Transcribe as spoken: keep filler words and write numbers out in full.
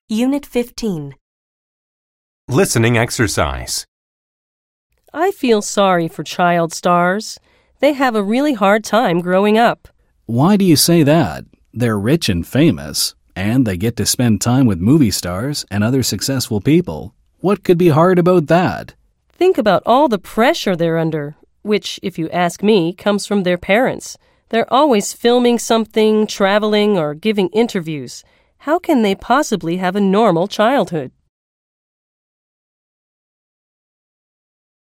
Unit fifteen. Listening exercise. I feel sorry for child stars. They have a really hard time growing up. Why do you say that? They're rich and famous, and they get to spend time with movie stars and other successful people. What could be hard about that? Think about all the pressure they're under, which, if you ask me, comes from their parents. They're always filming something, traveling, or giving interviews. How can they possibly have a normal childhood?